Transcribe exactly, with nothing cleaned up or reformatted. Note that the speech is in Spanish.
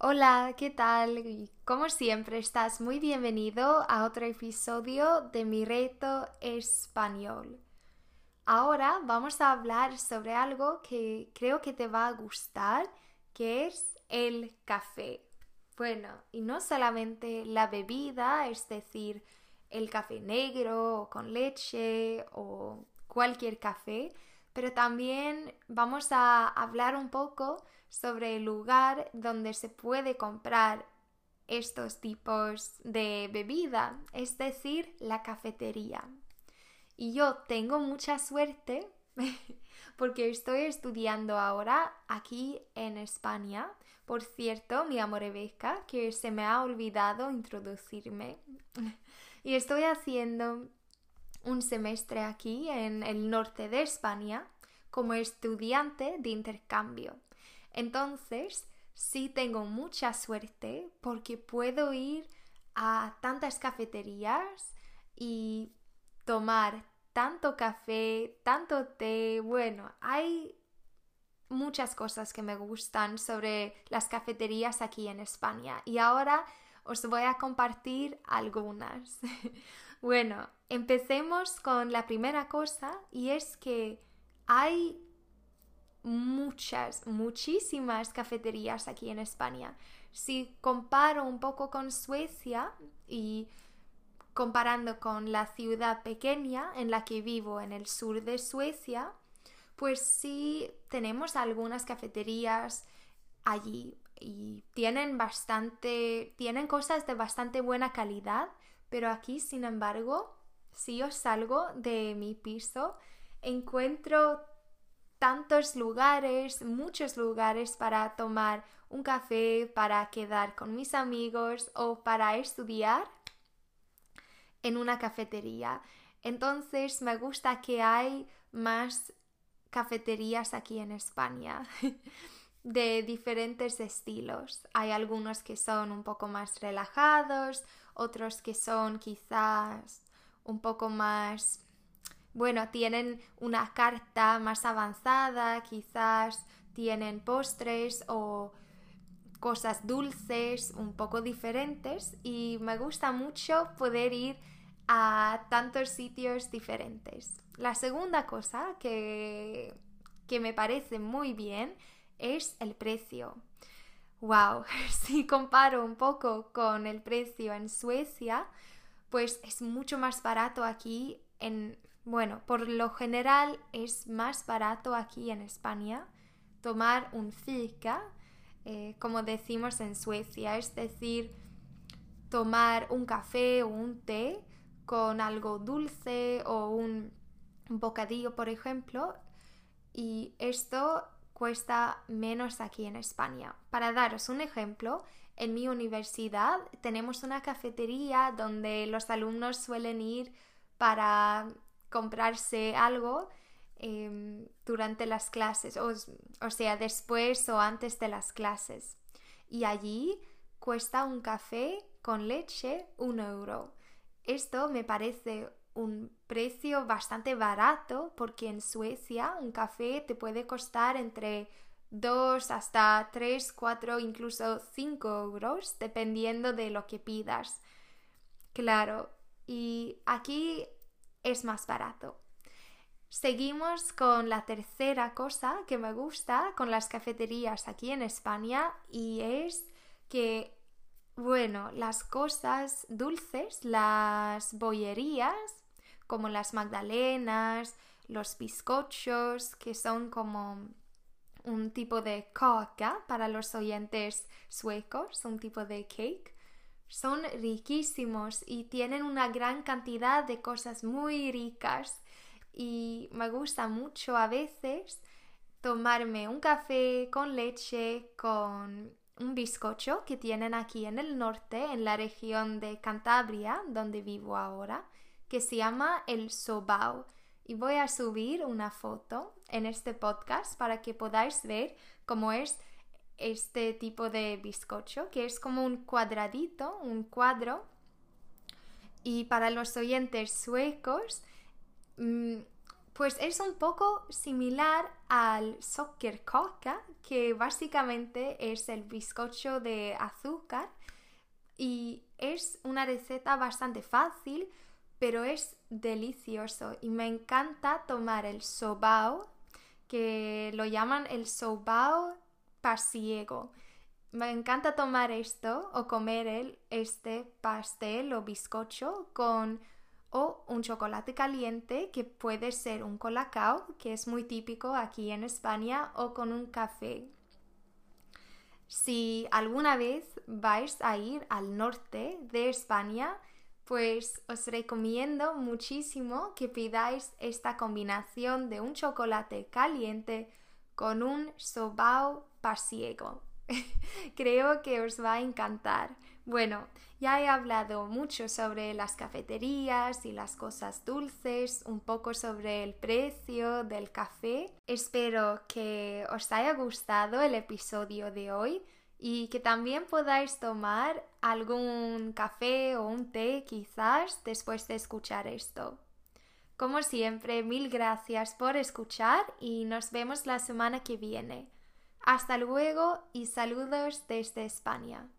Hola, ¿qué tal? Y como siempre, estás muy bienvenido a otro episodio de mi reto español. Ahora vamos a hablar sobre algo que creo que te va a gustar, que es el café. Bueno, y no solamente la bebida, es decir, el café negro o con leche o cualquier café, pero también vamos a hablar un poco sobre el lugar donde se puede comprar estos tipos de bebida, es decir, la cafetería. Y yo tengo mucha suerte porque estoy estudiando ahora aquí en España. Por cierto, mi amor Rebeca, que se me ha olvidado introducirme. Y estoy haciendo un semestre aquí en el norte de España como estudiante de intercambio. Entonces, sí tengo mucha suerte porque puedo ir a tantas cafeterías y tomar tanto café, tanto té. Bueno, hay muchas cosas que me gustan sobre las cafeterías aquí en España y ahora os voy a compartir algunas. Bueno, empecemos con la primera cosa y es que hay muchas, muchísimas cafeterías aquí en España. Si comparo un poco con Suecia y comparando con la ciudad pequeña en la que vivo en el sur de Suecia, pues sí tenemos algunas cafeterías allí y tienen bastante, tienen cosas de bastante buena calidad, pero aquí, sin embargo, si yo salgo de mi piso, encuentro tantos lugares, muchos lugares para tomar un café, para quedar con mis amigos o para estudiar en una cafetería. Entonces me gusta que hay más cafeterías aquí en España de diferentes estilos. Hay algunos que son un poco más relajados, otros que son quizás un poco más, bueno, tienen una carta más avanzada, quizás tienen postres o cosas dulces un poco diferentes y me gusta mucho poder ir a tantos sitios diferentes. La segunda cosa que, que me parece muy bien es el precio. Wow, si comparo un poco con el precio en Suecia, pues es mucho más barato aquí en, bueno, por lo general es más barato aquí en España tomar un fika, eh, como decimos en Suecia, es decir, tomar un café o un té con algo dulce o un, un bocadillo, por ejemplo, y esto cuesta menos aquí en España. Para daros un ejemplo, en mi universidad tenemos una cafetería donde los alumnos suelen ir para comprarse algo eh, durante las clases, o, o sea, después o antes de las clases. Y allí cuesta un café con leche un euro. Esto me parece un precio bastante barato porque en Suecia un café te puede costar entre dos hasta tres, cuatro, incluso cinco euros dependiendo de lo que pidas. Claro, y aquí es más barato. Seguimos con la tercera cosa que me gusta con las cafeterías aquí en España y es que, bueno, las cosas dulces, las bollerías, como las magdalenas, los bizcochos, que son como un tipo de kaka para los oyentes suecos, un tipo de cake. Son riquísimos y tienen una gran cantidad de cosas muy ricas y me gusta mucho a veces tomarme un café con leche con un bizcocho que tienen aquí en el norte, en la región de Cantabria, donde vivo ahora, que se llama el sobao. Y voy a subir una foto en este podcast para que podáis ver cómo es este tipo de bizcocho, que es como un cuadradito, un cuadro. Y para los oyentes suecos, mmm, pues es un poco similar al sockerkaka, que básicamente es el bizcocho de azúcar y es una receta bastante fácil, pero es delicioso y me encanta tomar el sobao, que lo llaman el sobao pasiego. Me encanta tomar esto o comer el, este pastel o bizcocho con o un chocolate caliente, que puede ser un colacao, que es muy típico aquí en España, o con un café. Si alguna vez vais a ir al norte de España, pues os recomiendo muchísimo que pidáis esta combinación de un chocolate caliente con un sobao pasiego. Creo que os va a encantar. Bueno, ya he hablado mucho sobre las cafeterías y las cosas dulces, un poco sobre el precio del café. Espero que os haya gustado el episodio de hoy y que también podáis tomar algún café o un té quizás después de escuchar esto. Como siempre, mil gracias por escuchar y nos vemos la semana que viene. Hasta luego y saludos desde España.